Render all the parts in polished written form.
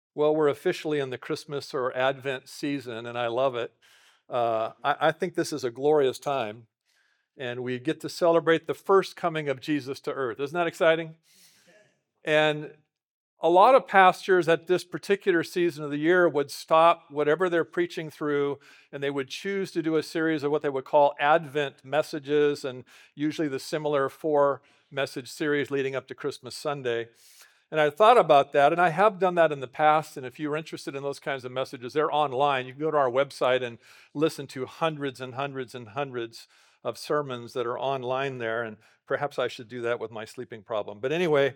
Well, we're officially in the Christmas or Advent season, and I love it. I think this is a glorious time, and we get to celebrate the first coming of Jesus to earth. Isn't that exciting? And a lot of pastors at this particular season of the year would stop whatever they're preaching through, and they would choose to do a series of what they would call Advent messages, and usually the similar four message series leading up to Christmas Sunday. And I thought about that, and I have done that in the past. And if you're interested in those kinds of messages, they're online. You can go to our website and listen to hundreds and hundreds and hundreds of sermons that are online there. And perhaps I should do that with my sleeping problem. But anyway,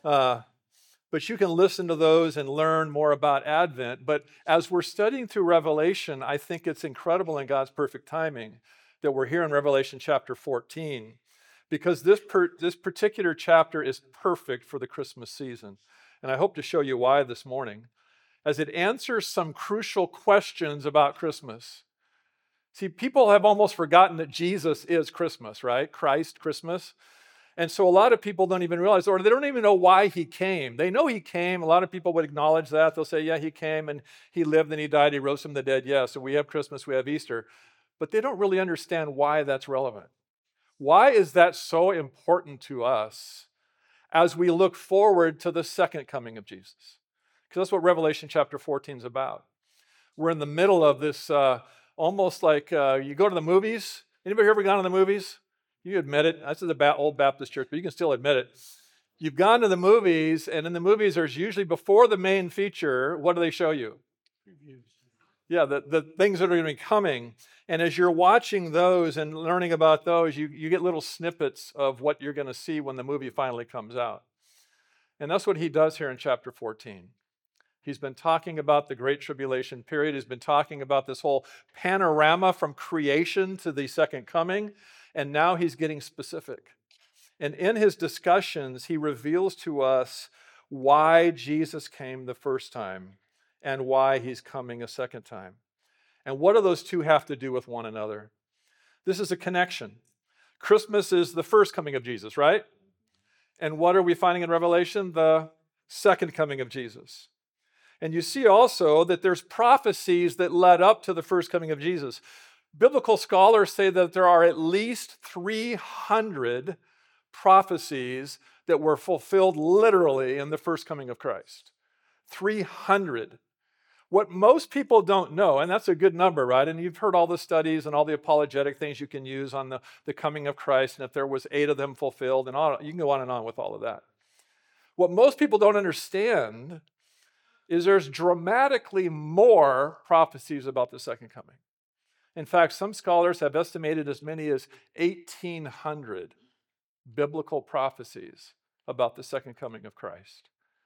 but you can listen to those and learn more about Advent. But as we're studying through Revelation, I think it's incredible in God's perfect timing that we're here in Revelation chapter 14, because this particular chapter is perfect for the Christmas season. And I hope to show you why this morning, as it answers some crucial questions about Christmas. See, people have almost forgotten that Jesus is Christmas, right? Christ, Christmas. And so a lot of people don't even realize, or they don't even know why he came. They know he came. A lot of people would acknowledge that. They'll say, yeah, he came and he lived and he died, he rose from the dead. Yeah, so we have Christmas, we have Easter. But they don't really understand why that's relevant. Why is that so important to us as we look forward to the second coming of Jesus? Because that's what Revelation chapter 14 is about. We're in the middle of this almost like you go to the movies. Anybody ever gone to the movies? You admit it. This is a old Baptist church, but you can still admit it. You've gone to the movies, and in the movies, there's usually before the main feature, what do they show you? Reviews. Yeah, the things that are going to be coming. And as you're watching those and learning about those, you get little snippets of what you're going to see when the movie finally comes out. And that's what he does here in chapter 14. He's been talking about the Great Tribulation period. He's been talking about this whole panorama from creation to the second coming. And now he's getting specific. And in his discussions, he reveals to us why Jesus came the first time and why he's coming a second time. And what do those two have to do with one another? This is a connection. Christmas is the first coming of Jesus, right? And what are we finding in Revelation? The second coming of Jesus. And you see also that there's prophecies that led up to the first coming of Jesus. Biblical scholars say that there are at least 300 prophecies that were fulfilled literally in the first coming of Christ. 300. What most people don't know, and that's a good number, right? And you've heard all the studies and all the apologetic things you can use on the coming of Christ, and if there was 8 of them fulfilled, and all, you can go on and on with all of that. What most people don't understand is there's dramatically more prophecies about the second coming. In fact, some scholars have estimated as many as 1,800 biblical prophecies about the second coming of Christ.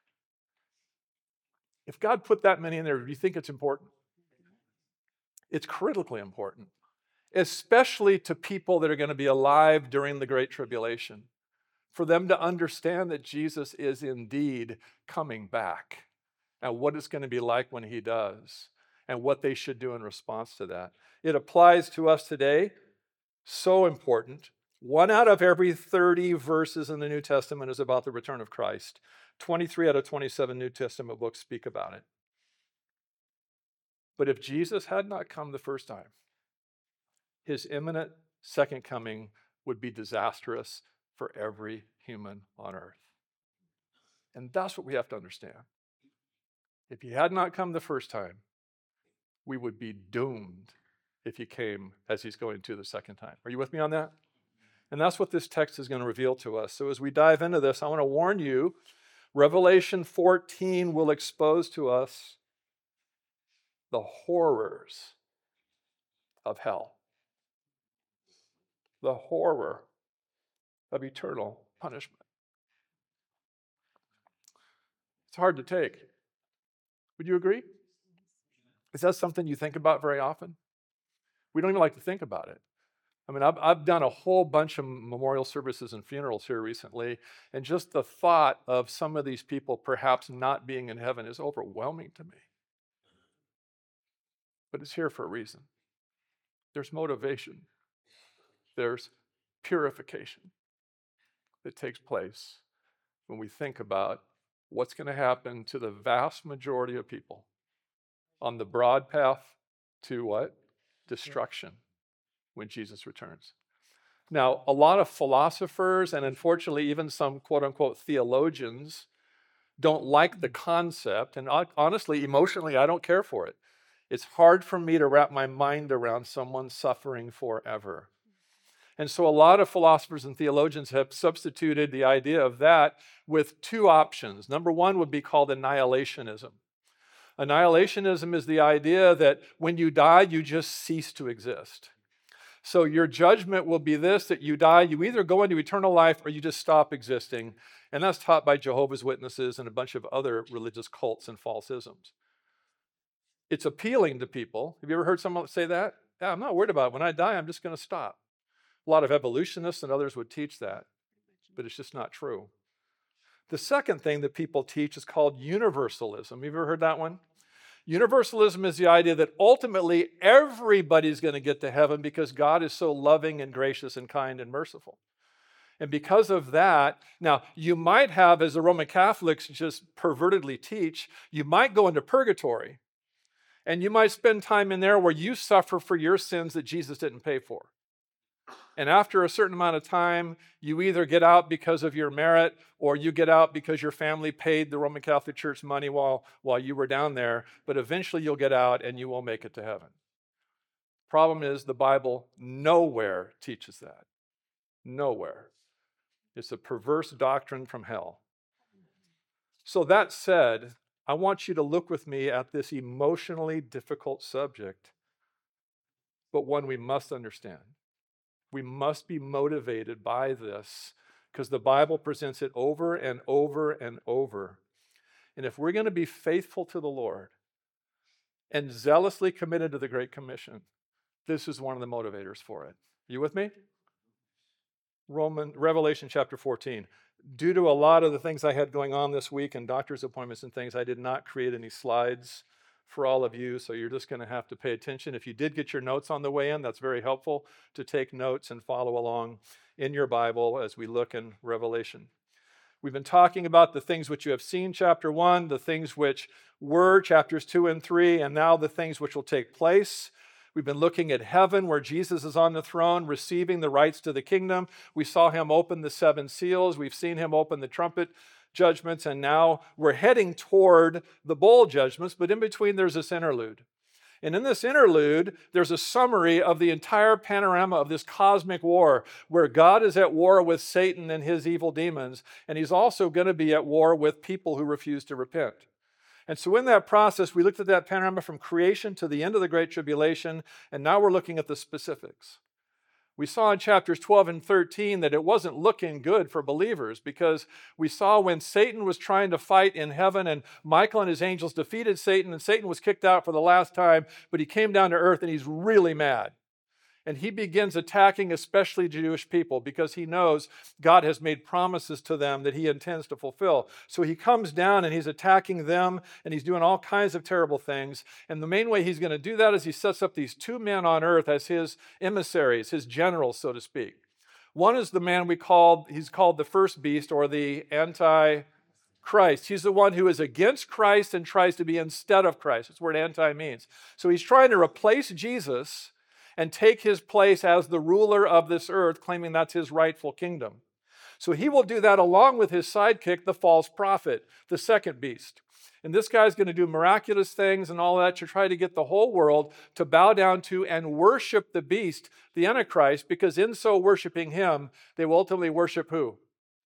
If God put that many in there, do you think it's important? It's critically important, especially to people that are going to be alive during the Great Tribulation, for them to understand that Jesus is indeed coming back and what it's going to be like when he does and what they should do in response to that. It applies to us today, so important. 1 out of every 30 verses in the New Testament is about the return of Christ. 23 out of 27 New Testament books speak about it. But if Jesus had not come the first time, his imminent second coming would be disastrous for every human on earth. And that's what we have to understand. If he had not come the first time, we would be doomed if he came as he's going to the second time. Are you with me on that? And that's what this text is going to reveal to us. So as we dive into this, I want to warn you, Revelation 14 will expose to us the horrors of hell, the horror of eternal punishment. It's hard to take. Would you agree? Is that something you think about very often? We don't even like to think about it. I mean, I've done a whole bunch of memorial services and funerals here recently, and just the thought of some of these people perhaps not being in heaven is overwhelming to me. But it's here for a reason. There's motivation. There's purification that takes place when we think about what's going to happen to the vast majority of people on the broad path to what? Destruction when Jesus returns. Now, a lot of philosophers and unfortunately even some quote-unquote theologians don't like the concept, and honestly, emotionally, I don't care for it. It's hard for me to wrap my mind around someone suffering forever. And so a lot of philosophers and theologians have substituted the idea of that with two options. Number one would be called annihilationism. Annihilationism is the idea that when you die, you just cease to exist. So your judgment will be this, that you die, you either go into eternal life or you just stop existing. And that's taught by Jehovah's Witnesses and a bunch of other religious cults and false isms. It's appealing to people. Have you ever heard someone say that? Yeah, I'm not worried about it. When I die, I'm just going to stop. A lot of evolutionists and others would teach that, but it's just not true. The second thing that people teach is called universalism. Have you ever heard that one? Universalism is the idea that ultimately everybody's going to get to heaven because God is so loving and gracious and kind and merciful. And because of that, now you might have, as the Roman Catholics just pervertedly teach, you might go into purgatory and you might spend time in there where you suffer for your sins that Jesus didn't pay for. And after a certain amount of time, you either get out because of your merit or you get out because your family paid the Roman Catholic Church money while you were down there. But eventually you'll get out and you will make it to heaven. Problem is, the Bible nowhere teaches that. Nowhere. It's a perverse doctrine from hell. So that said, I want you to look with me at this emotionally difficult subject, but one we must understand. We must be motivated by this because the Bible presents it over and over and over. And if we're going to be faithful to the Lord and zealously committed to the Great Commission, this is one of the motivators for it. You with me? Revelation chapter 14. Due to a lot of the things I had going on this week and doctor's appointments and things, I did not create any slides for all of you, so you're just going to have to pay attention. If you did get your notes on the way in, that's very helpful to take notes and follow along in your Bible as we look in Revelation. We've been talking about the things which you have seen, chapter 1, the things which were, chapters 2 and 3, and now the things which will take place. We've been looking at heaven where Jesus is on the throne receiving the rights to the kingdom. We saw him open the 7 seals. We've seen him open the trumpet judgments, and now we're heading toward the bowl judgments, but in between there's this interlude. And in this interlude, there's a summary of the entire panorama of this cosmic war where God is at war with Satan and his evil demons, and he's also going to be at war with people who refuse to repent. And so in that process, we looked at that panorama from creation to the end of the Great Tribulation, and now we're looking at the specifics. We saw in chapters 12 and 13 that it wasn't looking good for believers because we saw when Satan was trying to fight in heaven and Michael and his angels defeated Satan and Satan was kicked out for the last time, but he came down to earth and he's really mad. And he begins attacking especially Jewish people because he knows God has made promises to them that he intends to fulfill. So he comes down and he's attacking them and he's doing all kinds of terrible things. And the main way he's going to do that is he sets up these 2 men on earth as his emissaries, his generals, so to speak. One is the man he's called the first beast or the Antichrist. He's the one who is against Christ and tries to be instead of Christ. That's what anti means. So he's trying to replace Jesus and take his place as the ruler of this earth, claiming that's his rightful kingdom. So he will do that along with his sidekick, the false prophet, the second beast. And this guy's going to do miraculous things and all that to try to get the whole world to bow down to and worship the beast, the Antichrist, because in so worshiping him, they will ultimately worship who?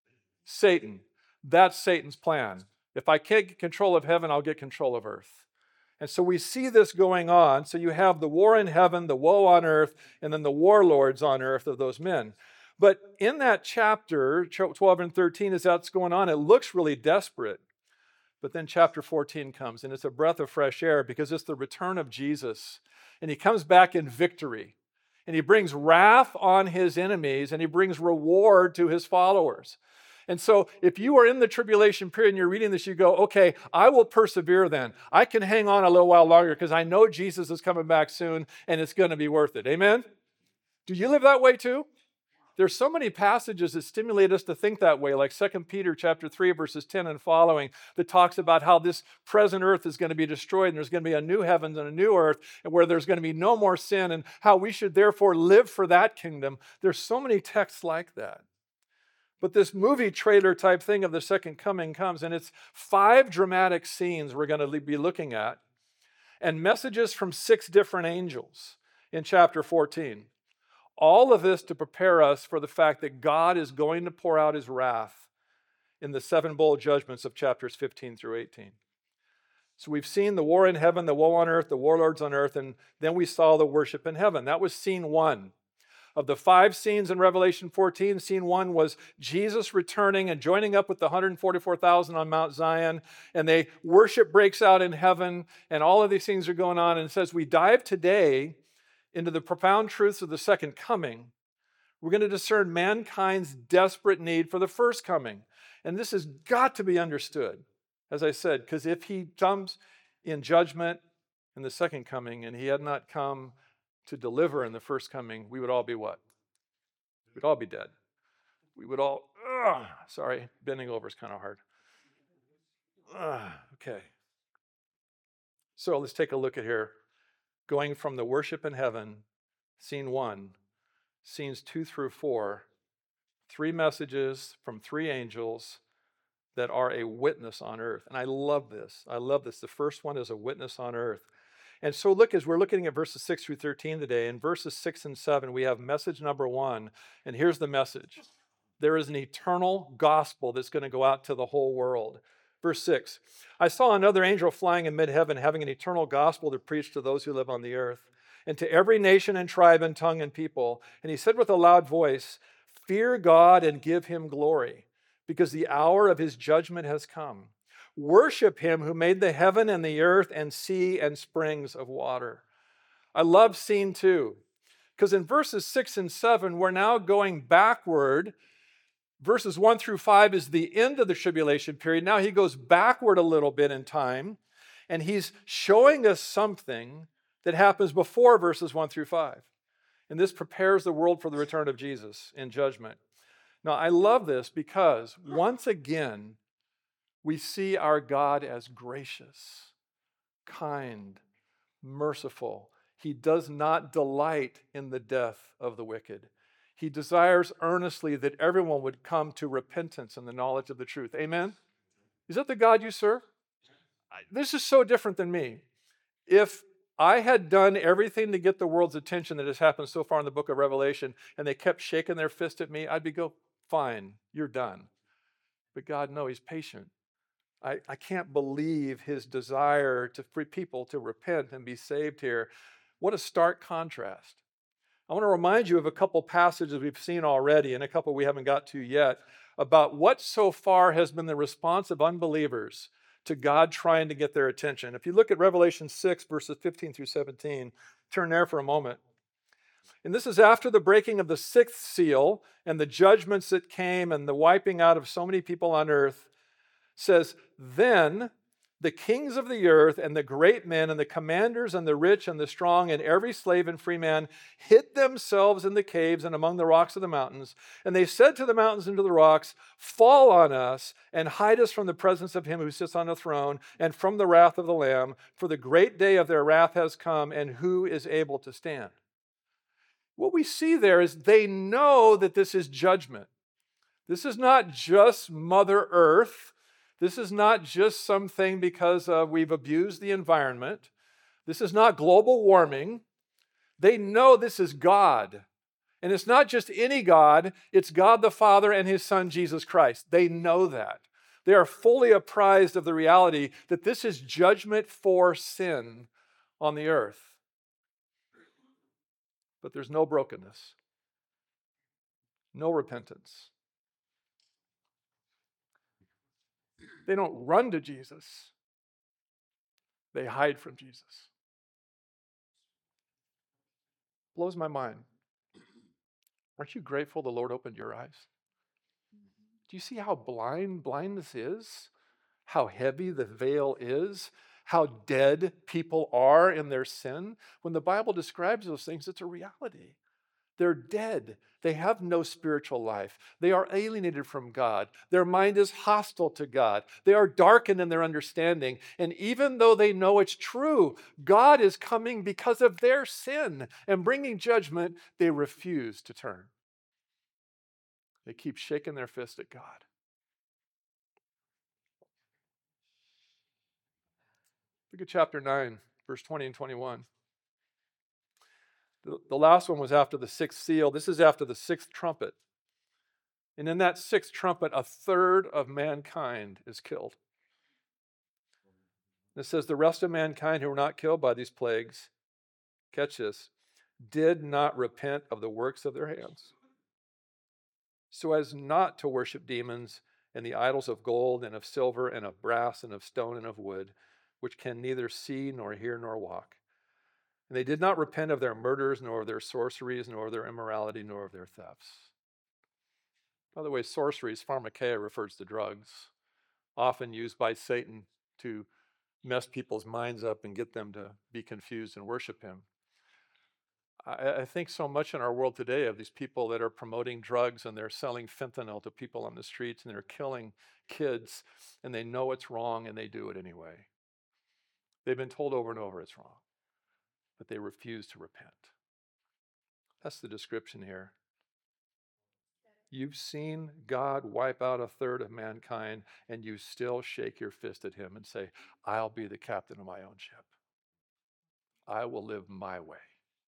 Satan. That's Satan's plan. If I can't get control of heaven, I'll get control of earth. And so we see this going on. So you have the war in heaven, the woe on earth, and then the warlords on earth of those men. But in that chapter, 12 and 13, as that's going on, it looks really desperate. But then chapter 14 comes, and it's a breath of fresh air because it's the return of Jesus. And he comes back in victory. And he brings wrath on his enemies, and he brings reward to his followers. And so if you are in the tribulation period and you're reading this, you go, okay, I will persevere then. I can hang on a little while longer because I know Jesus is coming back soon and it's going to be worth it. Amen? Do you live that way too? There's so many passages that stimulate us to think that way, like 2 Peter chapter 3, verses 10 and following, that talks about how this present earth is going to be destroyed and there's going to be a new heavens and a new earth and where there's going to be no more sin and how we should therefore live for that kingdom. There's so many texts like that. But this movie trailer type thing of the second coming comes, and it's 5 dramatic scenes we're going to be looking at, and messages from 6 different angels in chapter 14. All of this to prepare us for the fact that God is going to pour out his wrath in the 7 bowl judgments of chapters 15 through 18. So we've seen the war in heaven, the woe on earth, the warlords on earth, and then we saw the worship in heaven. That was scene 1. Of the 5 scenes in Revelation 14, scene 1 was Jesus returning and joining up with the 144,000 on Mount Zion, and worship breaks out in heaven, and all of these things are going on. And it says we dive today into the profound truths of the second coming. We're going to discern mankind's desperate need for the first coming. And this has got to be understood, as I said, because if he comes in judgment in the second coming and he had not come to deliver in the first coming, we would all be what? We'd all be dead. We would all, sorry, bending over is kind of hard. Okay. So let's take a look at here. Going from the worship in heaven, scene 1, scenes 2 through 4, 3 messages from 3 angels that are a witness on earth. And I love this. I love this. The first one is a witness on earth. And so look, as we're looking at verses 6 through 13 today, in verses 6 and 7, we have message number 1. And here's the message. There is an eternal gospel that's going to go out to the whole world. Verse 6, I saw another angel flying in mid-heaven, having an eternal gospel to preach to those who live on the earth, and to every nation and tribe and tongue and people. And he said with a loud voice, fear God and give him glory, because the hour of his judgment has come. Worship him who made the heaven and the earth and sea and springs of water. I love scene 2, because in verses 6 and 7, we're now going backward. Verses 1 through 5 is the end of the tribulation period. Now he goes backward a little bit in time, and he's showing us something that happens before verses 1 through 5. And this prepares the world for the return of Jesus in judgment. Now, I love this because once again, we see our God as gracious, kind, merciful. He does not delight in the death of the wicked. He desires earnestly that everyone would come to repentance and the knowledge of the truth. Amen? Is that the God you serve? This is so different than me. If I had done everything to get the world's attention that has happened so far in the book of Revelation, and they kept shaking their fist at me, I'd go, fine, you're done. But God, no, he's patient. I can't believe his desire for people to repent and be saved here. What a stark contrast. I want to remind you of a couple passages we've seen already and a couple we haven't got to yet about what so far has been the response of unbelievers to God trying to get their attention. If you look at Revelation 6, verses 15 through 17, turn there for a moment. And this is after the breaking of the 6th seal and the judgments that came and the wiping out of so many people on earth. Says, then the kings of the earth and the great men and the commanders and the rich and the strong and every slave and free man hid themselves in the caves and among the rocks of the mountains. And they said to the mountains and to the rocks, fall on us and hide us from the presence of him who sits on the throne and from the wrath of the Lamb, for the great day of their wrath has come, and who is able to stand? What we see there is they know that this is judgment. This is not just Mother Earth. This is not just something because we've abused the environment. This is not global warming. They know this is God. And it's not just any God, it's God the Father and his Son, Jesus Christ. They know that. They are fully apprised of the reality that this is judgment for sin on the earth. But there's no brokenness, no repentance. They don't run to Jesus. They hide from Jesus. Blows my mind. Aren't you grateful the Lord opened your eyes? Do you see how blind blindness is? How heavy the veil is? How dead people are in their sin? When the Bible describes those things, it's a reality. They're dead. They have no spiritual life. They are alienated from God. Their mind is hostile to God. They are darkened in their understanding. And even though they know it's true, God is coming because of their sin and bringing judgment, they refuse to turn. They keep shaking their fist at God. Look at chapter 9, verse 20 and 21. The last one was after the sixth seal. This is after the sixth trumpet. And in that sixth trumpet, a third of mankind is killed. It says, the rest of mankind who were not killed by these plagues, catch this, did not repent of the works of their hands, so as not to worship demons and the idols of gold and of silver and of brass and of stone and of wood, which can neither see nor hear nor walk. And they did not repent of their murders, nor of their sorceries, nor of their immorality, nor of their thefts. By the way, sorceries, pharmakeia, refers to drugs, often used by Satan to mess people's minds up and get them to be confused and worship him. I think so much in our world today of these people that are promoting drugs and they're selling fentanyl to people on the streets and they're killing kids and they know it's wrong and they do it anyway. They've been told over and over it's wrong, but they refuse to repent. That's the description here. You've seen God wipe out a third of mankind, and you still shake your fist at him and say, I'll be the captain of my own ship. I will live my way.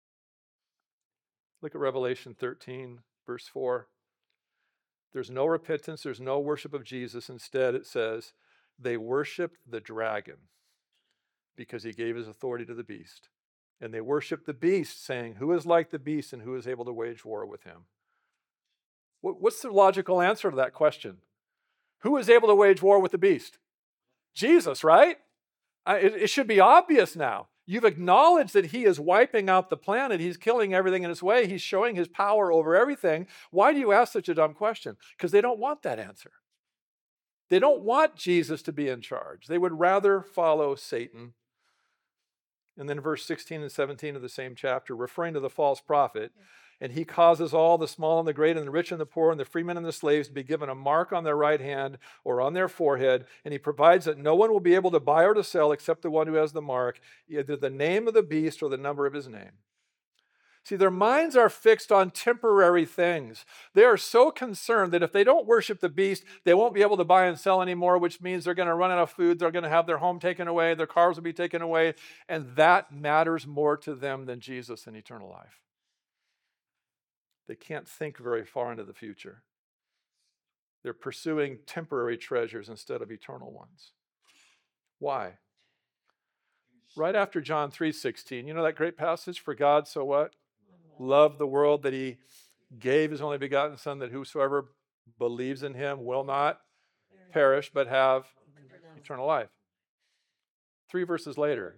Look at Revelation 13, verse 4. There's no repentance, there's no worship of Jesus. Instead, it says, they worshiped the dragon because he gave his authority to the beast. And they worshiped the beast, saying, who is like the beast and who is able to wage war with him? What's the logical answer to that question? Who is able to wage war with the beast? Jesus, right? It should be obvious now. You've acknowledged that he is wiping out the planet. He's killing everything in his way. He's showing his power over everything. Why do you ask such a dumb question? Because they don't want that answer. They don't want Jesus to be in charge. They would rather follow Satan. And then verse 16 and 17 of the same chapter, referring to the false prophet, and he causes all, the small and the great and the rich and the poor and the freemen and the slaves to be given a mark on their right hand or on their forehead. And he provides that no one will be able to buy or to sell except the one who has the mark, either the name of the beast or the number of his name. See, their minds are fixed on temporary things. They are so concerned that if they don't worship the beast, they won't be able to buy and sell anymore, which means they're going to run out of food, they're going to have their home taken away, their cars will be taken away, and that matters more to them than Jesus and eternal life. They can't think very far into the future. They're pursuing temporary treasures instead of eternal ones. Why? Right after John 3:16, you know that great passage, for God so what? Loved the world that he gave his only begotten Son, that whosoever believes in him will not perish, but have eternal life. 3 verses later,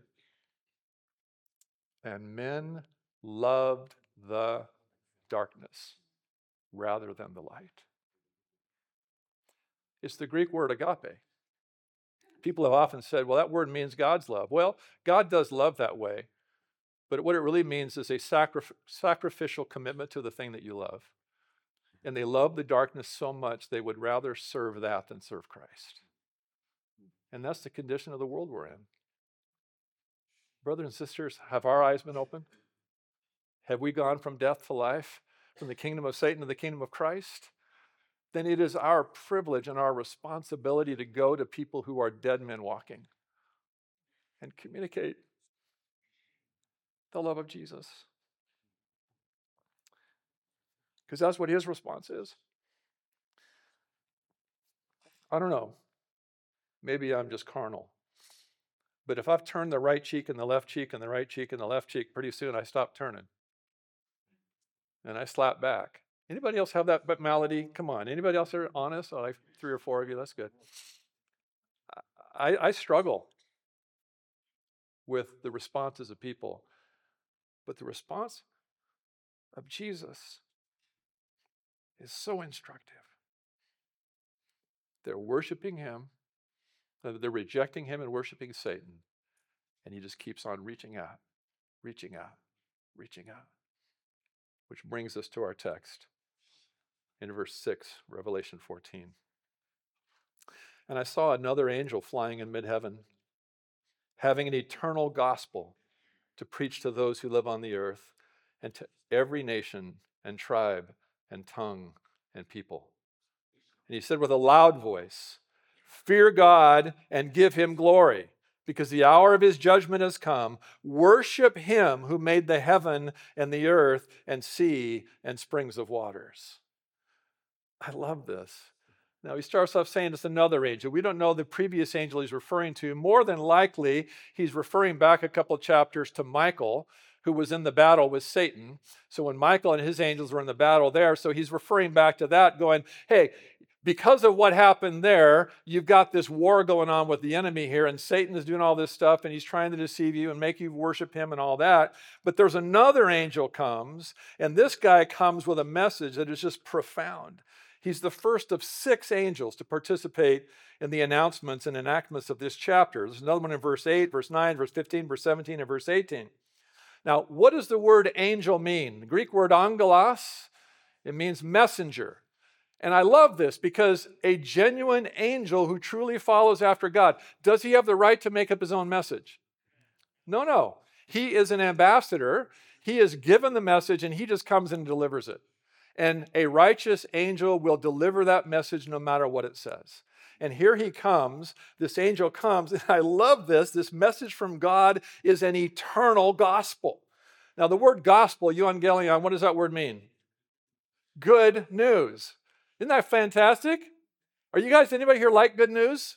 and men loved the darkness rather than the light. It's the Greek word agape. People have often said, well, that word means God's love. Well, God does love that way, but what it really means is a sacrificial commitment to the thing that you love. And they love the darkness so much they would rather serve that than serve Christ. And that's the condition of the world we're in. Brothers and sisters, have our eyes been opened? Have we gone from death to life, from the kingdom of Satan to the kingdom of Christ? Then it is our privilege and our responsibility to go to people who are dead men walking and communicate the love of Jesus. Because that's what his response is. I don't know. Maybe I'm just carnal. But if I've turned the right cheek and the left cheek and the right cheek and the left cheek, pretty soon I stop turning. And I slap back. Anybody else have that malady? Come on. Anybody else are honest? Oh, like 3 or 4 of you. That's good. I struggle with the responses of people. But the response of Jesus is so instructive. They're worshiping him. They're rejecting him and worshiping Satan. And he just keeps on reaching out, reaching out, reaching out. which brings us to our text in verse 6, Revelation 14. And I saw another angel flying in mid-heaven, having an eternal gospel to preach to those who live on the earth and to every nation and tribe and tongue and people. And he said with a loud voice, "Fear God and give him glory, because the hour of his judgment has come. Worship him who made the heaven and the earth and sea and springs of waters." I love this. Now, he starts off saying it's another angel. We don't know the previous angel he's referring to. More than likely, he's referring back a couple of chapters to Michael, who was in the battle with Satan. So when Michael and his angels were in the battle there, so he's referring back to that, going, hey, because of what happened there, you've got this war going on with the enemy here, and Satan is doing all this stuff, and he's trying to deceive you and make you worship him and all that. But there's another angel comes, and this guy comes with a message that is just profound. He's the first of 6 angels to participate in the announcements and enactments of this chapter. There's another one in verse 8, verse 9, verse 15, verse 17, and verse 18. Now, what does the word angel mean? The Greek word angelos, it means messenger. And I love this because a genuine angel who truly follows after God, does he have the right to make up his own message? No. He is an ambassador. He is given the message and he just comes and delivers it. And a righteous angel will deliver that message no matter what it says. And here he comes, this angel comes, and I love this. This message from God is an eternal gospel. Now, the word gospel, euangelion, what does that word mean? Good news. Isn't that fantastic? Are you guys, anybody here like good news?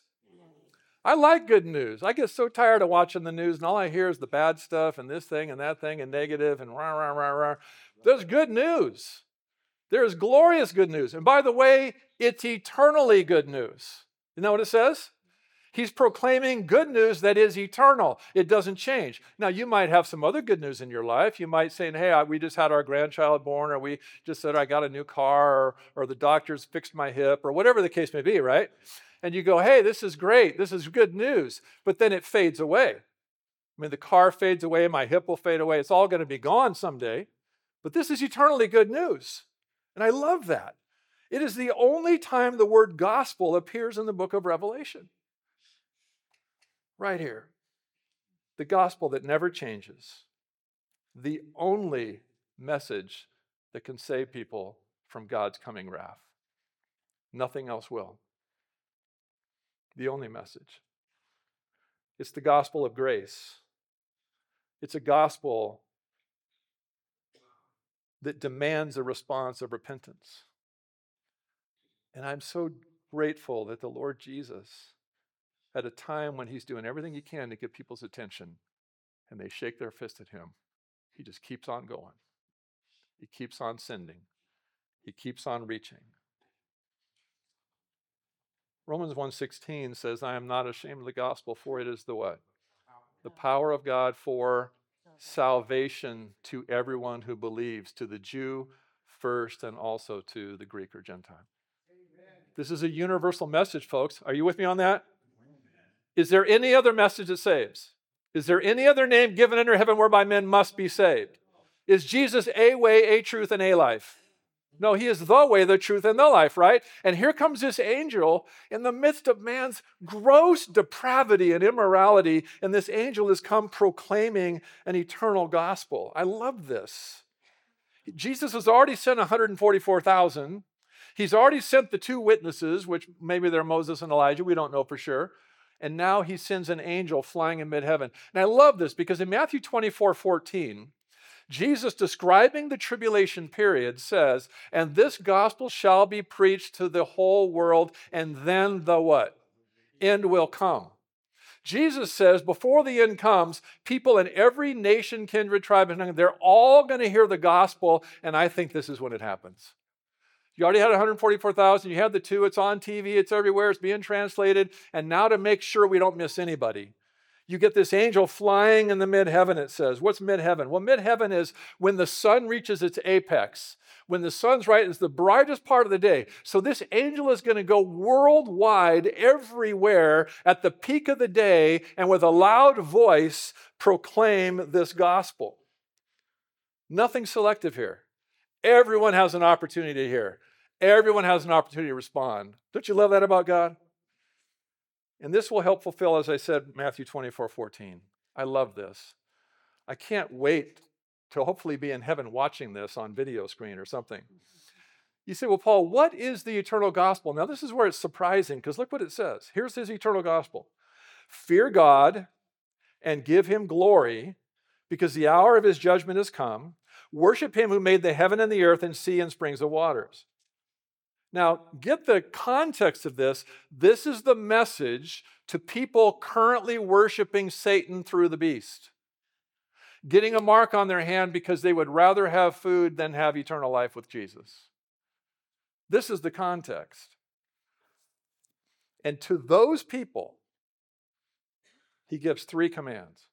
I like good news. I get so tired of watching the news, and all I hear is the bad stuff and this thing and that thing and negative and rah, rah, rah, rah. There's good news. There's glorious good news. And by the way, it's eternally good news. You know what it says? He's proclaiming good news that is eternal. It doesn't change. Now, you might have some other good news in your life. You might say, hey, we just had our grandchild born, or we just said I got a new car, or the doctors fixed my hip, or whatever the case may be, right? And you go, hey, this is great. This is good news. But then it fades away. I mean, the car fades away. My hip will fade away. It's all going to be gone someday. But this is eternally good news. And I love that. It is the only time the word gospel appears in the book of Revelation. Right here. The gospel that never changes. The only message that can save people from God's coming wrath. Nothing else will. The only message. It's the gospel of grace. It's a gospel that demands a response of repentance. And I'm so grateful that the Lord Jesus, at a time when he's doing everything he can to get people's attention, and they shake their fist at him, he just keeps on going. He keeps on sending. He keeps on reaching. Romans 1:16 says, I am not ashamed of the gospel, for it is the what? The power of God for salvation to everyone who believes, to the Jew first and also to the Greek or Gentile. Amen. This is a universal message, folks. Are you with me on that? Amen. Is there any other message that saves? Is there any other name given under heaven whereby men must be saved? Is Jesus a way, a truth, and a life? No, he is the way, the truth, and the life, right? And here comes this angel in the midst of man's gross depravity and immorality, and this angel has come proclaiming an eternal gospel. I love this. Jesus has already sent 144,000. He's already sent the 2 witnesses, which maybe they're Moses and Elijah. We don't know for sure. And now he sends an angel flying in mid-heaven. And I love this because in Matthew 24:14, Jesus, describing the tribulation period, says, and this gospel shall be preached to the whole world, and then the what? End will come. Jesus says, before the end comes, people in every nation, kindred, tribe, and tongue, they're all going to hear the gospel, and I think this is when it happens. You already had 144,000, you had the 2, it's on TV, it's everywhere, it's being translated, and now to make sure we don't miss anybody, you get this angel flying in the mid-heaven, it says. What's mid-heaven? Well, mid-heaven is when the sun reaches its apex. When the sun's right, it's the brightest part of the day. So this angel is going to go worldwide, everywhere, at the peak of the day, and with a loud voice, proclaim this gospel. Nothing selective here. Everyone has an opportunity to hear. Everyone has an opportunity to respond. Don't you love that about God? And this will help fulfill, as I said, Matthew 24:14. I love this. I can't wait to hopefully be in heaven watching this on video screen or something. You say, well, Paul, what is the eternal gospel? Now, this is where it's surprising, because look what it says. Here's his eternal gospel. Fear God and give him glory, because the hour of his judgment has come. Worship him who made the heaven and the earth and sea and springs of waters. Now, get the context of this. This is the message to people currently worshiping Satan through the beast, getting a mark on their hand because they would rather have food than have eternal life with Jesus. This is the context. And to those people, he gives 3 commands.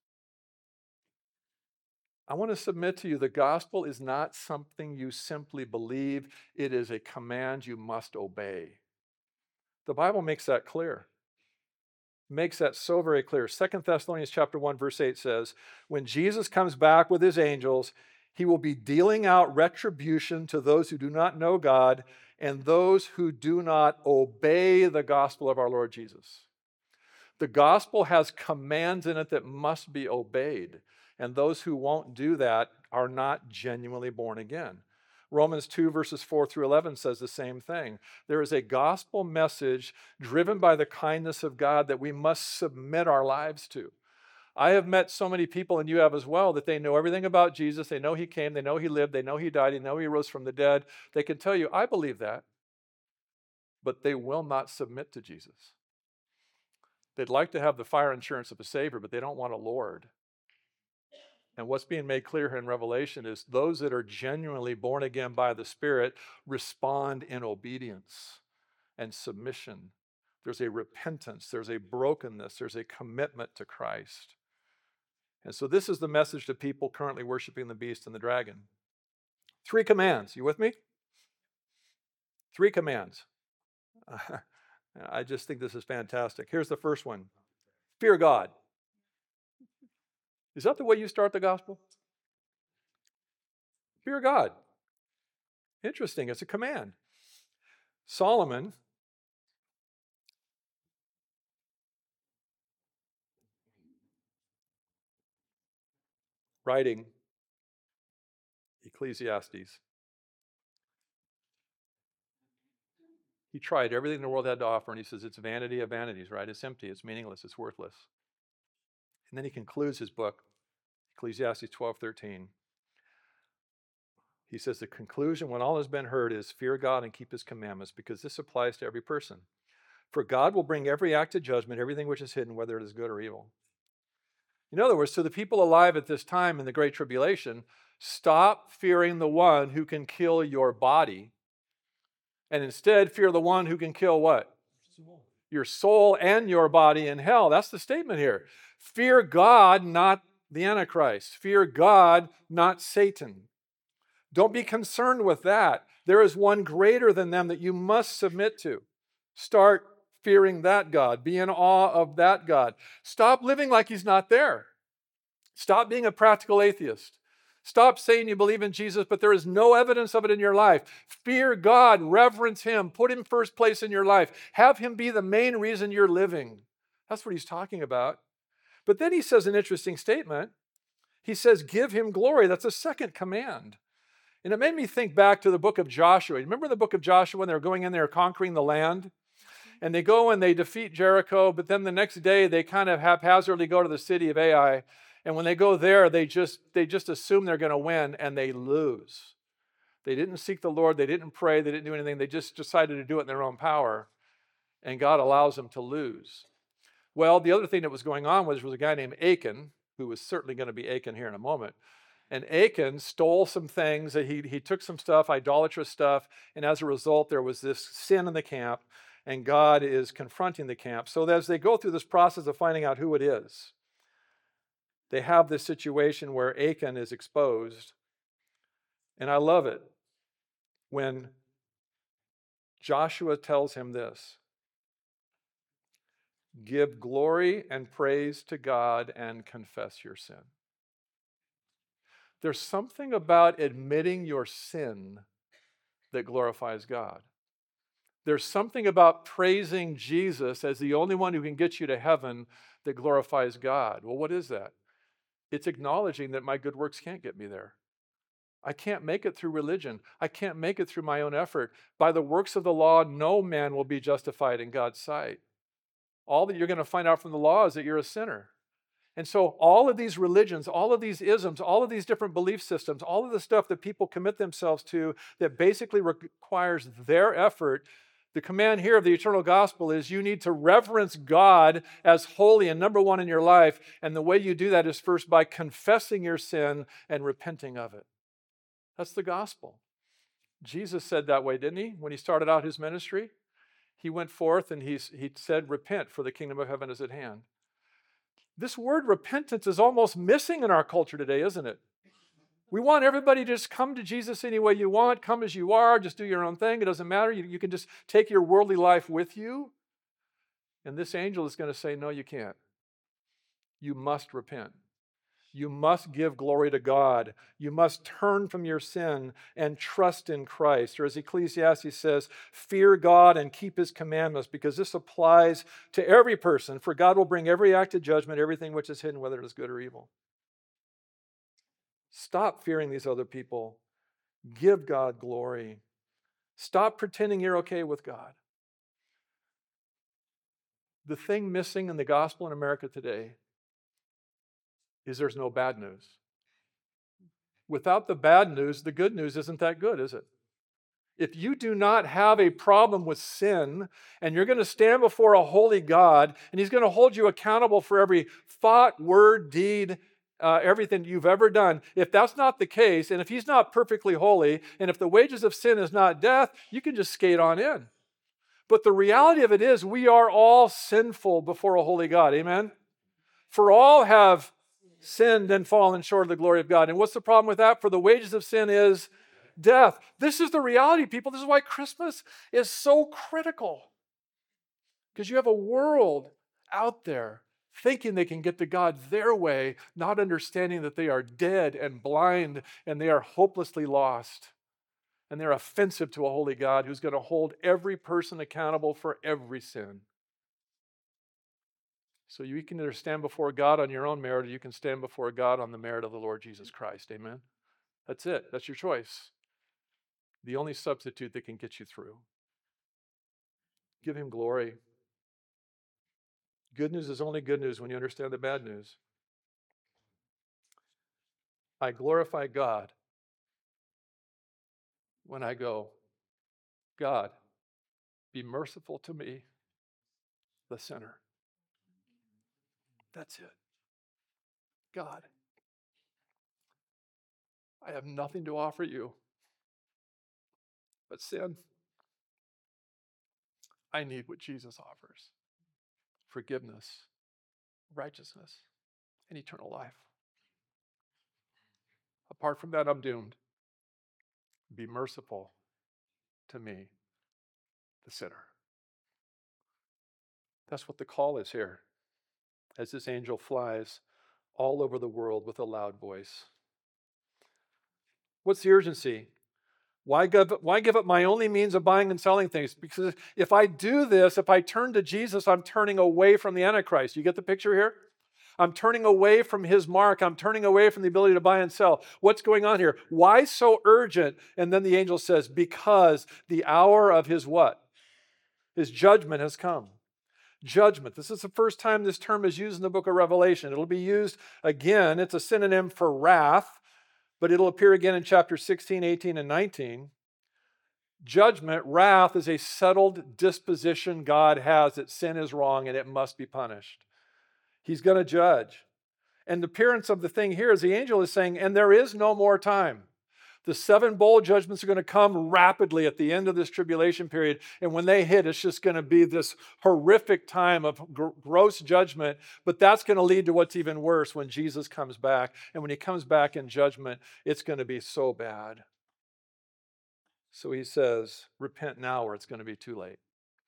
I want to submit to you, the gospel is not something you simply believe. It is a command you must obey. The Bible makes that clear. Makes that so very clear. 2 Thessalonians chapter 1, verse 8 says, when Jesus comes back with his angels, he will be dealing out retribution to those who do not know God and those who do not obey the gospel of our Lord Jesus. The gospel has commands in it that must be obeyed. And those who won't do that are not genuinely born again. Romans 2 verses 4 through 11 says the same thing. There is a gospel message driven by the kindness of God that we must submit our lives to. I have met so many people, and you have as well, that they know everything about Jesus. They know he came, they know he lived, they know he died, they know he rose from the dead. They can tell you, I believe that, but they will not submit to Jesus. They'd like to have the fire insurance of a Savior, but they don't want a Lord. And what's being made clear here in Revelation is those that are genuinely born again by the Spirit respond in obedience and submission. There's a repentance, there's a brokenness, there's a commitment to Christ. And so this is the message to people currently worshiping the beast and the dragon. 3 commands. You with me? 3 commands. I just think this is fantastic. Here's the first one. Fear God. Is that the way you start the gospel? Fear God. Interesting. It's a command. Solomon, writing Ecclesiastes, he tried everything the world had to offer, and he says it's vanity of vanities, right? It's empty, it's meaningless, it's worthless. And then he concludes his book, Ecclesiastes 12:13. He says the conclusion, when all has been heard, is fear God and keep his commandments, because this applies to every person. For God will bring every act to judgment, everything which is hidden, whether it is good or evil. In other words, to the people alive at this time in the Great Tribulation, stop fearing the one who can kill your body, and instead fear the one who can kill what? Your soul and your body in hell. That's the statement here. Fear God, not the Antichrist. Fear God, not Satan. Don't be concerned with that. There is one greater than them that you must submit to. Start fearing that God. Be in awe of that God. Stop living like he's not there. Stop being a practical atheist. Stop saying you believe in Jesus, but there is no evidence of it in your life. Fear God, reverence him, put him first place in your life. Have him be the main reason you're living. That's what he's talking about. But then he says an interesting statement. He says, give him glory. That's a second command. And it made me think back to the book of Joshua. Remember the book of Joshua when they were going in there conquering the land? And they go and they defeat Jericho, but then the next day they kind of haphazardly go to the city of Ai. And when they go there, they just assume they're going to win, and they lose. They didn't seek the Lord. They didn't pray. They didn't do anything. They just decided to do it in their own power, and God allows them to lose. Well, the other thing that was going on was a guy named Achan, who was certainly going to be Achan here in a moment. And Achan stole some things. He took some stuff, idolatrous stuff, and as a result, there was this sin in the camp, and God is confronting the camp. So as they go through this process of finding out who it is, they have this situation where Achan is exposed. And I love it when Joshua tells him this: give glory and praise to God and confess your sin. There's something about admitting your sin that glorifies God. There's something about praising Jesus as the only one who can get you to heaven that glorifies God. Well, what is that? It's acknowledging that my good works can't get me there. I can't make it through religion. I can't make it through my own effort. By the works of the law, no man will be justified in God's sight. All that you're going to find out from the law is that you're a sinner. And so all of these religions, all of these isms, all of these different belief systems, all of the stuff that people commit themselves to that basically requires their effort, the command here of the eternal gospel is you need to reverence God as holy and number one in your life. And the way you do that is first by confessing your sin and repenting of it. That's the gospel. Jesus said that way, didn't he? When he started out his ministry, he went forth and he said, repent, for the kingdom of heaven is at hand. This word repentance is almost missing in our culture today, isn't it? We want everybody to just come to Jesus any way you want, come as you are, just do your own thing. It doesn't matter. You can just take your worldly life with you. And this angel is going to say, no, you can't. You must repent. You must give glory to God. You must turn from your sin and trust in Christ. Or as Ecclesiastes says, fear God and keep his commandments, because this applies to every person. For God will bring every act to judgment, everything which is hidden, whether it is good or evil. Stop fearing these other people. Give God glory. Stop pretending you're okay with God. The thing missing in the gospel in America today is there's no bad news. Without the bad news, the good news isn't that good, is it? If you do not have a problem with sin, and you're going to stand before a holy God, and he's going to hold you accountable for every thought, word, deed, everything you've ever done, if that's not the case, and if he's not perfectly holy, and if the wages of sin is not death, you can just skate on in. But the reality of it is we are all sinful before a holy God. Amen? For all have sinned and fallen short of the glory of God. And what's the problem with that? For the wages of sin is death. This is the reality, people. This is why Christmas is so critical. Because you have a world out there thinking they can get to God their way, not understanding that they are dead and blind and they are hopelessly lost. And they're offensive to a holy God who's going to hold every person accountable for every sin. So you can either stand before God on your own merit, or you can stand before God on the merit of the Lord Jesus Christ. Amen? That's it. That's your choice. The only substitute that can get you through. Give him glory. Good news is only good news when you understand the bad news. I glorify God when I go, God, be merciful to me, the sinner. That's it. God, I have nothing to offer you but sin. I need what Jesus offers: forgiveness, righteousness, and eternal life. Apart from that, I'm doomed. Be merciful to me, the sinner. That's what the call is here, as this angel flies all over the world with a loud voice. What's the urgency? Why give up my only means of buying and selling things? Because if I do this, if I turn to Jesus, I'm turning away from the Antichrist. You get the picture here? I'm turning away from his mark. I'm turning away from the ability to buy and sell. What's going on here? Why so urgent? And then the angel says, because the hour of his what? His judgment has come. Judgment. This is the first time this term is used in the book of Revelation. It'll be used again. It's a synonym for wrath, but it'll appear again in chapter 16, 18, and 19. Judgment, wrath, is a settled disposition God has that sin is wrong and it must be punished. He's going to judge. And the appearance of the thing here is the angel is saying, and there is no more time. The 7 bowl judgments are going to come rapidly at the end of this tribulation period. And when they hit, it's just going to be this horrific time of gross judgment. But that's going to lead to what's even worse when Jesus comes back. And when he comes back in judgment, it's going to be so bad. So he says, repent now or it's going to be too late.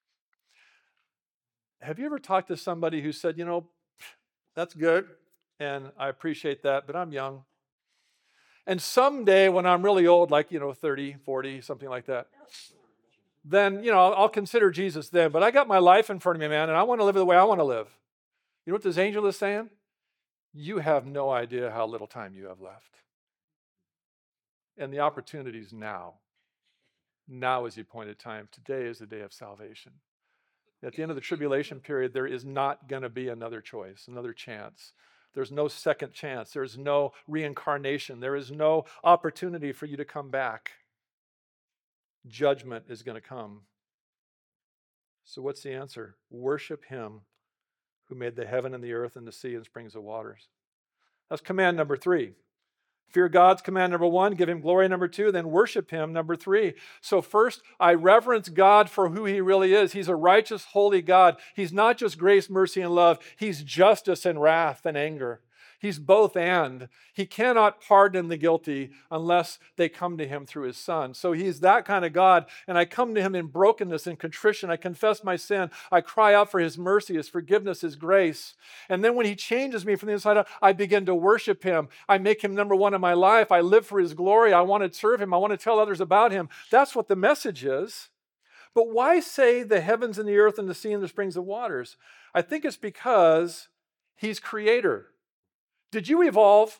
Have you ever talked to somebody who said, that's good, and I appreciate that, but I'm young. And someday when I'm really old, like, 30, 40, something like that, then, I'll consider Jesus then. But I got my life in front of me, man, and I want to live the way I want to live. You know what this angel is saying? You have no idea how little time you have left. And the opportunity is now. Now is the appointed time. Today is the day of salvation. At the end of the tribulation period, there is not going to be another choice, another chance. There's no second chance. There's no reincarnation. There is no opportunity for you to come back. Judgment is going to come. So what's the answer? Worship him who made the heaven and the earth and the sea and springs of waters. That's command number 3. Fear God's command number 1, give him glory number 2, then worship him number 3. So first, I reverence God for who he really is. He's a righteous, holy God. He's not just grace, mercy, and love. He's justice and wrath and anger. He's both and. He cannot pardon the guilty unless they come to him through his Son. So he's that kind of God, and I come to him in brokenness and contrition. I confess my sin. I cry out for his mercy, his forgiveness, his grace. And then when he changes me from the inside out, I begin to worship him. I make him number 1 in my life. I live for his glory. I want to serve him. I want to tell others about him. That's what the message is. But why say the heavens and the earth and the sea and the springs of waters? I think it's because he's creator. Did you evolve?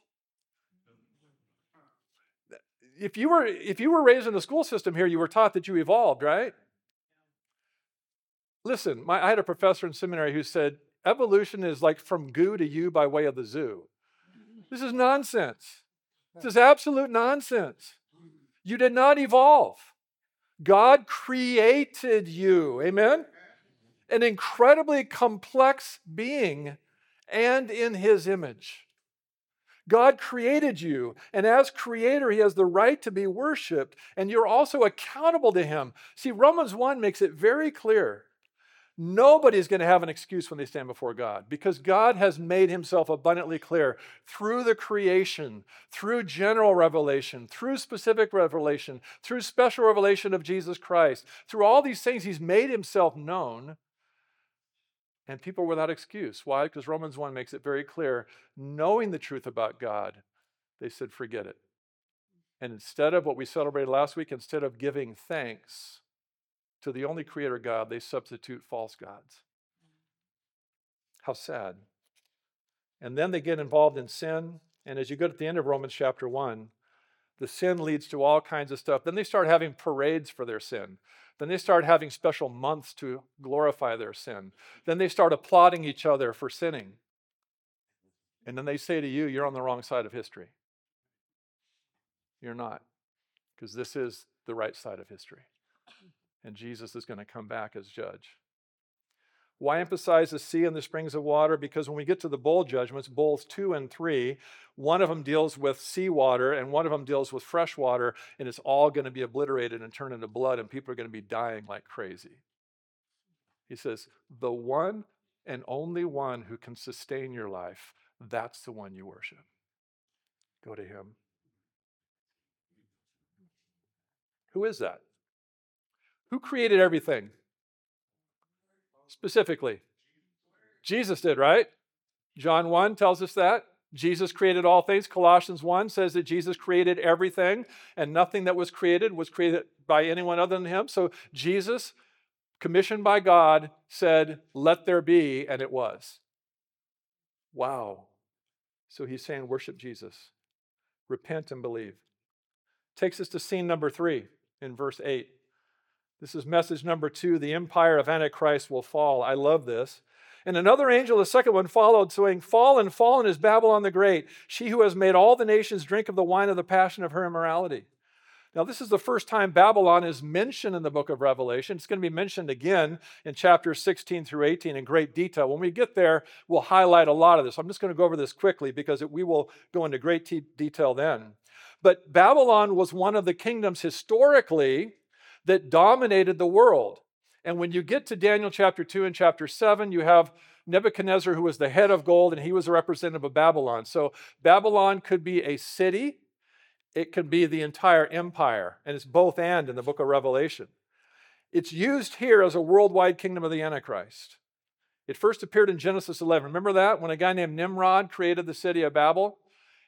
If you were raised in the school system here, you were taught that you evolved, right? Listen, I had a professor in seminary who said, evolution is like from goo to you by way of the zoo. This is nonsense. This is absolute nonsense. You did not evolve. God created you, amen? An incredibly complex being and in his image. God created you, and as creator, he has the right to be worshiped, and you're also accountable to him. See, Romans 1 makes it very clear. Nobody's going to have an excuse when they stand before God because God has made himself abundantly clear through the creation, through general revelation, through specific revelation, through special revelation of Jesus Christ. Through all these things, he's made himself known. And people are without excuse. Why? Because Romans 1 makes it very clear. Knowing the truth about God, they said, forget it. And instead of what we celebrated last week, instead of giving thanks to the only creator God, they substitute false gods. How sad. And then they get involved in sin. And as you go to the end of Romans chapter 1, the sin leads to all kinds of stuff. Then they start having parades for their sin. Then they start having special months to glorify their sin. Then they start applauding each other for sinning. And then they say to you, you're on the wrong side of history. You're not, because this is the right side of history. And Jesus is going to come back as judge. Why emphasize the sea and the springs of water? Because when we get to the bowl judgments, bowls 2 and 3, one of them deals with seawater and one of them deals with fresh water, and it's all going to be obliterated and turned into blood, and people are going to be dying like crazy. He says, the one and only one who can sustain your life, that's the one you worship. Go to him. Who is that? Who created everything? Specifically, Jesus did, right? John 1 tells us that. Jesus created all things. Colossians 1 says that Jesus created everything, and nothing that was created by anyone other than him. So Jesus, commissioned by God, said, let there be, and it was. Wow. So he's saying, worship Jesus. Repent and believe. Takes us to scene number 3 in verse 8. This is message number 2. The empire of Antichrist will fall. I love this. And another angel, the second one, followed, saying, fallen, fallen is Babylon the Great, she who has made all the nations drink of the wine of the passion of her immorality. Now, this is the first time Babylon is mentioned in the book of Revelation. It's going to be mentioned again in chapters 16 through 18 in great detail. When we get there, we'll highlight a lot of this. I'm just going to go over this quickly because we will go into great detail then. But Babylon was one of the kingdoms historically that dominated the world. And when you get to Daniel chapter 2 and chapter 7, you have Nebuchadnezzar, who was the head of gold, and he was a representative of Babylon. So Babylon could be a city, it could be the entire empire, and it's both and in the book of Revelation. It's used here as a worldwide kingdom of the Antichrist. It first appeared in Genesis 11. Remember that? When a guy named Nimrod created the city of Babel?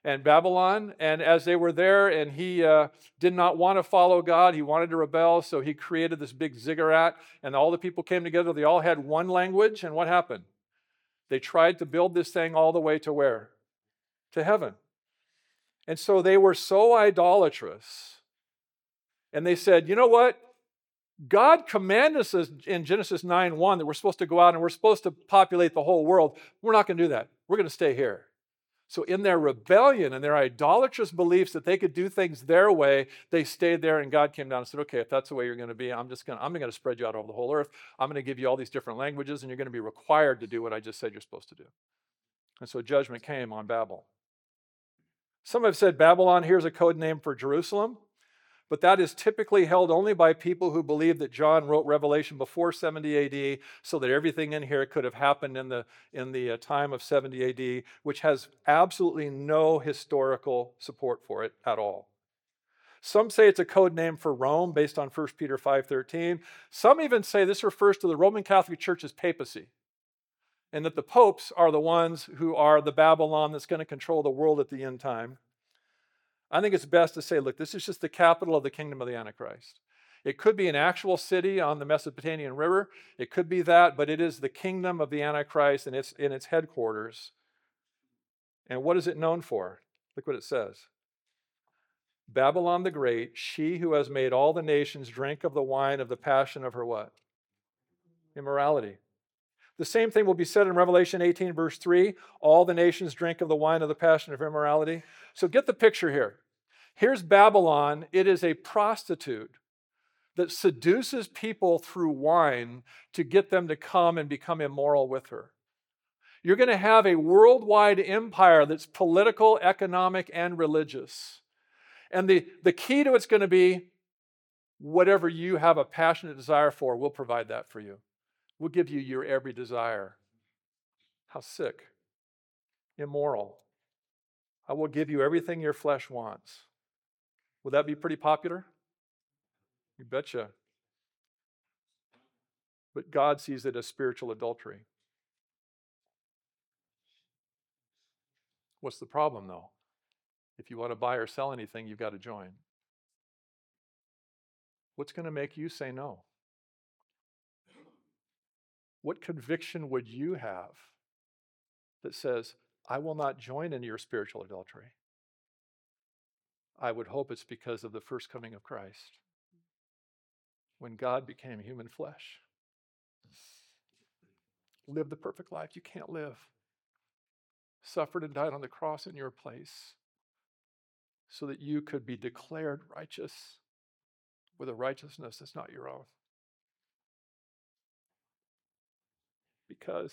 and Babylon. And as they were there, and he did not want to follow God, he wanted to rebel, so he created this big ziggurat, and all the people came together. They all had one language, and what happened? They tried to build this thing all the way to where? To heaven. And so they were so idolatrous. And they said, you know what? God commanded us in Genesis 9:1 that we're supposed to go out and we're supposed to populate the whole world. We're not going to do that. We're going to stay here. So in their rebellion and their idolatrous beliefs that they could do things their way, they stayed there, and God came down and said, okay, if that's the way you're going to be, I'm going to spread you out over the whole earth. I'm going to give you all these different languages, and you're going to be required to do what I just said you're supposed to do. And so judgment came on Babel. Some have said Babylon here is a code name for Jerusalem, but that is typically held only by people who believe that John wrote Revelation before 70 AD, so that everything in here could have happened in the time of 70 AD, which has absolutely no historical support for it at all. Some say it's a code name for Rome based on 1 Peter 5:13. Some even say this refers to the Roman Catholic Church's papacy, and that the popes are the ones who are the Babylon that's going to control the world at the end time. I think it's best to say, look, this is just the capital of the kingdom of the Antichrist. It could be an actual city on the Mesopotamian River. It could be that, but it is the kingdom of the Antichrist, and it's in its headquarters. And what is it known for? Look what it says. Babylon the Great, she who has made all the nations drink of the wine of the passion of her what? Immorality. The same thing will be said in Revelation 18, verse 3. All the nations drink of the wine of the passion of immorality. So get the picture here. Here's Babylon. It is a prostitute that seduces people through wine to get them to come and become immoral with her. You're going to have a worldwide empire that's political, economic, and religious. And the key to it's going to be whatever you have a passionate desire for, we'll provide that for you. We'll give you your every desire. How sick. Immoral. I will give you everything your flesh wants. Will that be pretty popular? You betcha. But God sees it as spiritual adultery. What's the problem, though? If you want to buy or sell anything, you've got to join. What's going to make you say no? What conviction would you have that says, I will not join in your spiritual adultery? I would hope it's because of the first coming of Christ, when God became human flesh. Lived the perfect life you can't live. Suffered and died on the cross in your place so that you could be declared righteous with a righteousness that's not your own. Because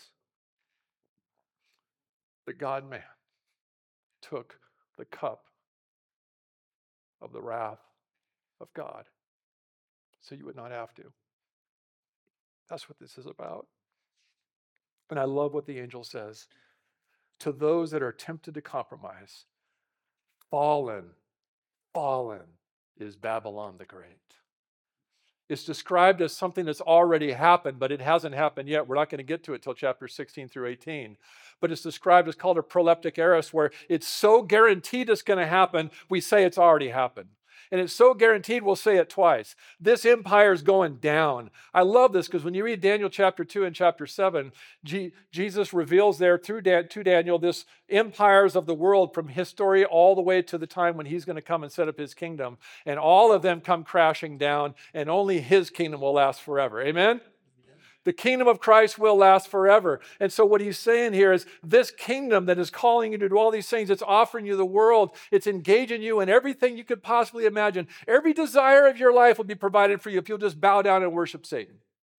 the God-man took the cup of the wrath of God so you would not have to. That's what this is about. And I love what the angel says. To those that are tempted to compromise, fallen is Babylon the Great. It's described as something that's already happened, but it hasn't happened yet. We're not going to get to it till chapter 16 through 18. But it's described as called a proleptic eris, where it's so guaranteed it's going to happen, we say it's already happened. And it's so guaranteed, we'll say it twice. This empire is going down. I love this because when you read Daniel chapter 2 and chapter 7, Jesus reveals there to Daniel this empires of the world from history all the way to the time when he's going to come and set up his kingdom. And all of them come crashing down, and only his kingdom will last forever. Amen? The kingdom of Christ will last forever. And so what he's saying here is this kingdom that is calling you to do all these things, it's offering you the world, it's engaging you in everything you could possibly imagine. Every desire of your life will be provided for you if you'll just bow down and worship Satan.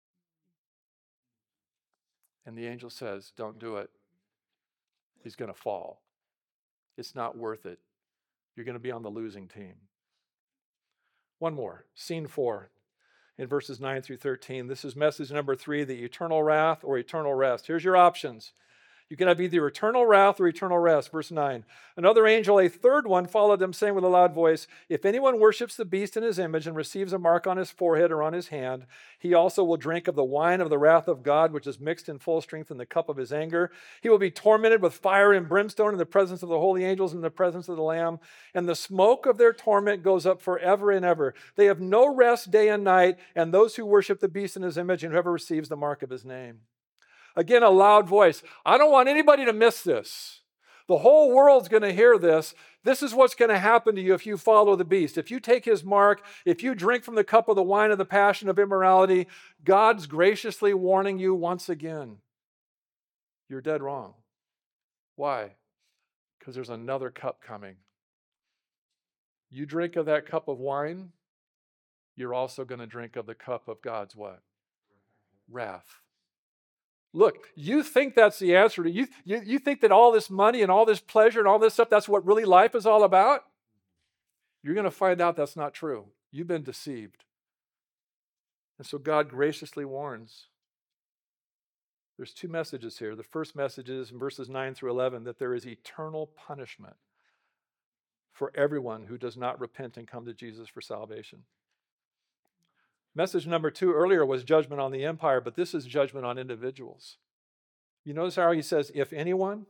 And the angel says, don't do it. He's going to fall. It's not worth it. You're going to be on the losing team. One more, scene 4. In verses 9 through 13. This is message number 3, the eternal wrath or eternal rest. Here's your options. You can have either eternal wrath or eternal rest. Verse 9. Another angel, a third one, followed them, saying with a loud voice, if anyone worships the beast in his image and receives a mark on his forehead or on his hand, he also will drink of the wine of the wrath of God, which is mixed in full strength in the cup of his anger. He will be tormented with fire and brimstone in the presence of the holy angels and in the presence of the Lamb. And the smoke of their torment goes up forever and ever. They have no rest day and night, and those who worship the beast in his image and whoever receives the mark of his name. Again, a loud voice. I don't want anybody to miss this. The whole world's going to hear this. This is what's going to happen to you if you follow the beast. If you take his mark, if you drink from the cup of the wine of the passion of immorality, God's graciously warning you once again. You're dead wrong. Why? Because there's another cup coming. You drink of that cup of wine, you're also going to drink of the cup of God's what? Wrath. Look, you think that's the answer. You think that all this money and all this pleasure and all this stuff, that's what really life is all about? You're going to find out that's not true. You've been deceived. And so God graciously warns. There's two messages here. The first message is in verses 9 through 11 that there is eternal punishment for everyone who does not repent and come to Jesus for salvation. Message number 2 earlier was judgment on the empire, but this is judgment on individuals. You notice how he says, if anyone,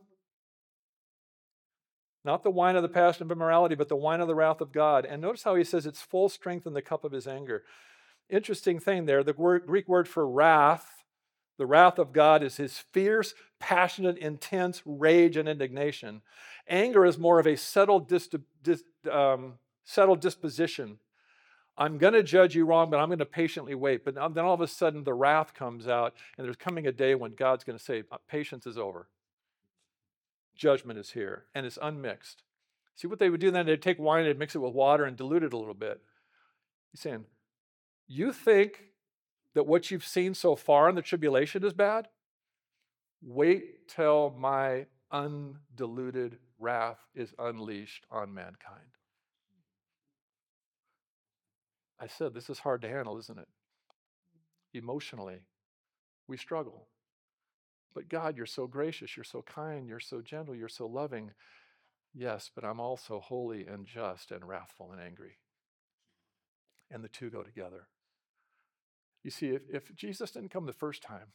not the wine of the passion of immorality, but the wine of the wrath of God. And notice how he says it's full strength in the cup of his anger. Interesting thing there, the Greek word for wrath, the wrath of God is his fierce, passionate, intense rage and indignation. Anger is more of a settled disposition. I'm going to judge you wrong, but I'm going to patiently wait. But then all of a sudden, the wrath comes out, and there's coming a day when God's going to say, patience is over. Judgment is here, and it's unmixed. See what they would do then? They'd take wine, they'd mix it with water and dilute it a little bit. He's saying, you think that what you've seen so far in the tribulation is bad? Wait till my undiluted wrath is unleashed on mankind. I said, this is hard to handle, isn't it? Emotionally, we struggle. But God, you're so gracious, you're so kind, you're so gentle, you're so loving. Yes, but I'm also holy and just and wrathful and angry. And the two go together. You see, if Jesus didn't come the first time,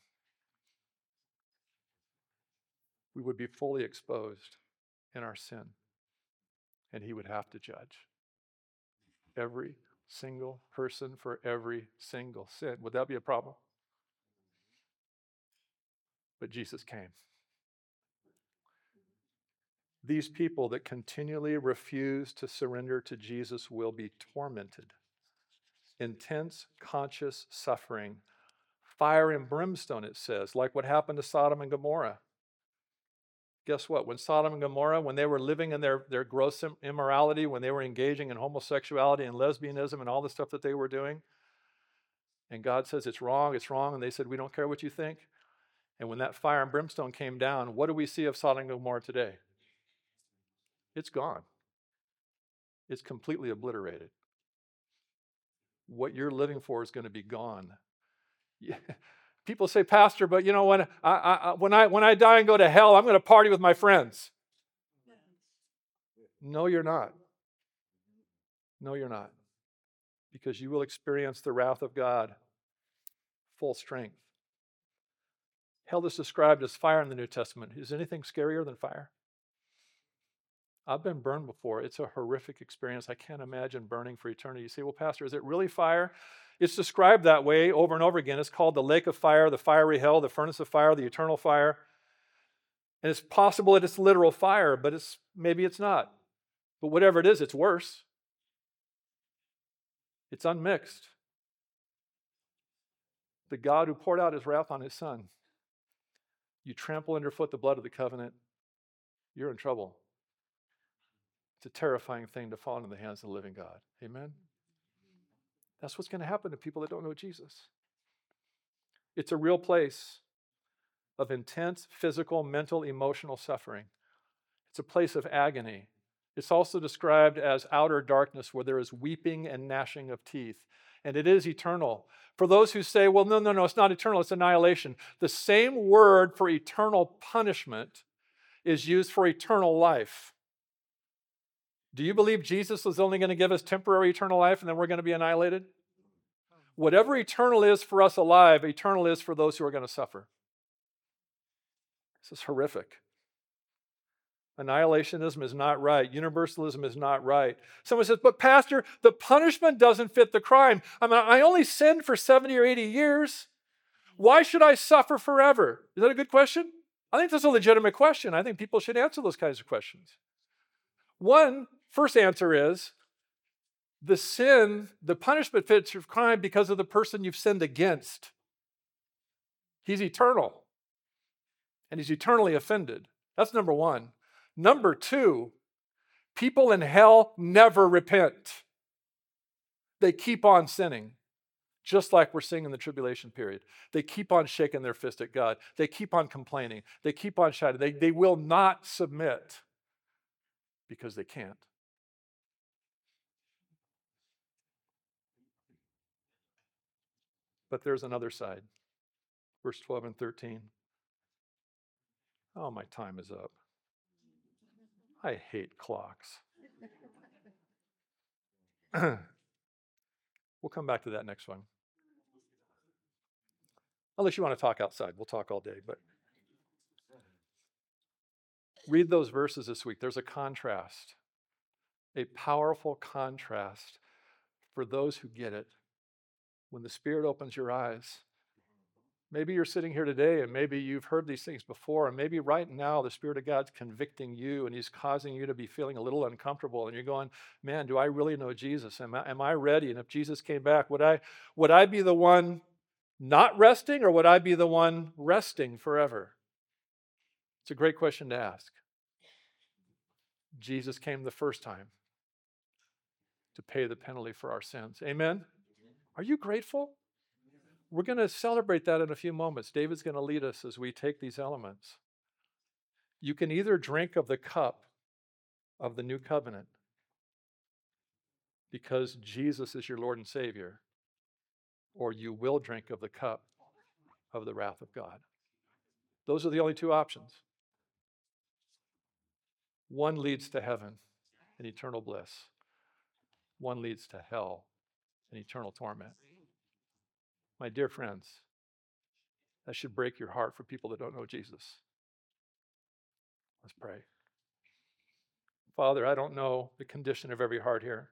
we would be fully exposed in our sin. And he would have to judge every single person for every single sin. Would that be a problem? But Jesus came. These people that continually refuse to surrender to Jesus will be tormented. Intense conscious suffering. Fire and brimstone, it says, like what happened to Sodom and Gomorrah. Guess what? When Sodom and Gomorrah, when they were living in their gross immorality, when they were engaging in homosexuality and lesbianism and all the stuff that they were doing, and God says it's wrong, and they said, we don't care what you think. And when that fire and brimstone came down, what do we see of Sodom and Gomorrah today? It's gone. It's completely obliterated. What you're living for is going to be gone. Yeah. People say, Pastor, but you know, when I die and go to hell, I'm going to party with my friends. No, you're not. No, you're not. Because you will experience the wrath of God, full strength. Hell is described as fire in the New Testament. Is anything scarier than fire? I've been burned before. It's a horrific experience. I can't imagine burning for eternity. You say, well, Pastor, is it really fire? It's described that way over and over again. It's called the lake of fire, the fiery hell, the furnace of fire, the eternal fire. And it's possible that it's literal fire, but maybe it's not. But whatever it is, it's worse. It's unmixed. The God who poured out his wrath on his Son. You trample underfoot the blood of the covenant, you're in trouble. It's a terrifying thing to fall into the hands of the living God. Amen? That's what's going to happen to people that don't know Jesus. It's a real place of intense physical, mental, emotional suffering. It's a place of agony. It's also described as outer darkness where there is weeping and gnashing of teeth. and it is eternal. For those who say, well, no, it's not eternal, it's annihilation. The same word for eternal punishment is used for eternal life. Do you believe Jesus was only going to give us temporary eternal life and then we're going to be annihilated? Whatever eternal is for us alive, eternal is for those who are going to suffer. This is horrific. Annihilationism is not right. Universalism is not right. Someone says, but Pastor, the punishment doesn't fit the crime. I only sinned for 70 or 80 years. Why should I suffer forever? Is that a good question? I think that's a legitimate question. I think people should answer those kinds of questions. First answer is, the punishment fits your crime because of the person you've sinned against. He's eternal, and he's eternally offended. That's number one. Number two, people in hell never repent. They keep on sinning, just like we're seeing in the tribulation period. They keep on shaking their fist at God. They keep on complaining. They keep on shouting. They will not submit because they can't. But there's another side. Verse 12 and 13. Oh, my time is up. I hate clocks. We'll come back to that next one. Unless you want to talk outside. We'll talk all day. But read those verses this week. There's a contrast, a powerful contrast for those who get it. When the Spirit opens your eyes, maybe you're sitting here today and maybe you've heard these things before, and maybe right now the Spirit of God's convicting you and he's causing you to be feeling a little uncomfortable, and you're going, man, do I really know Jesus? Am I ready? And if Jesus came back, would I be the one not resting, or would I be the one resting forever? It's a great question to ask. Jesus came the first time to pay the penalty for our sins. Amen? Are you grateful? We're going to celebrate that in a few moments. David's going to lead us as we take these elements. You can either drink of the cup of the new covenant because Jesus is your Lord and Savior, or you will drink of the cup of the wrath of God. Those are the only two options. One leads to heaven and eternal bliss. One leads to hell and eternal torment. My dear friends, that should break your heart for people that don't know Jesus. Let's pray. Father, I don't know the condition of every heart here,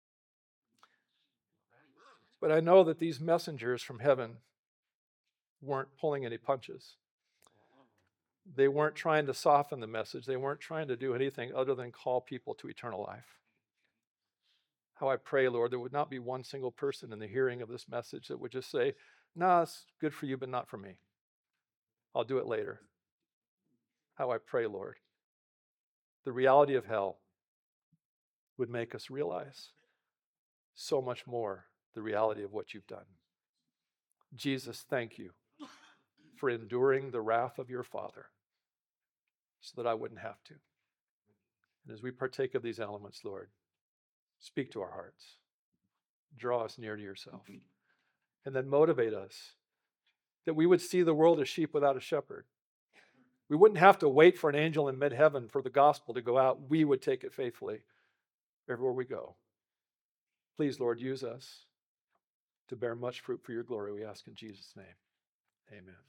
but I know that these messengers from heaven weren't pulling any punches. They weren't trying to soften the message. They weren't trying to do anything other than call people to eternal life. How I pray, Lord, there would not be one single person in the hearing of this message that would just say, nah, it's good for you, but not for me. I'll do it later. How I pray, Lord, the reality of hell would make us realize so much more the reality of what you've done. Jesus, thank you for enduring the wrath of your Father so that I wouldn't have to. And as we partake of these elements, Lord, speak to our hearts. Draw us near to yourself. And then motivate us that we would see the world as sheep without a shepherd. We wouldn't have to wait for an angel in mid-heaven for the gospel to go out. We would take it faithfully everywhere we go. Please, Lord, use us to bear much fruit for your glory, we ask in Jesus' name. Amen.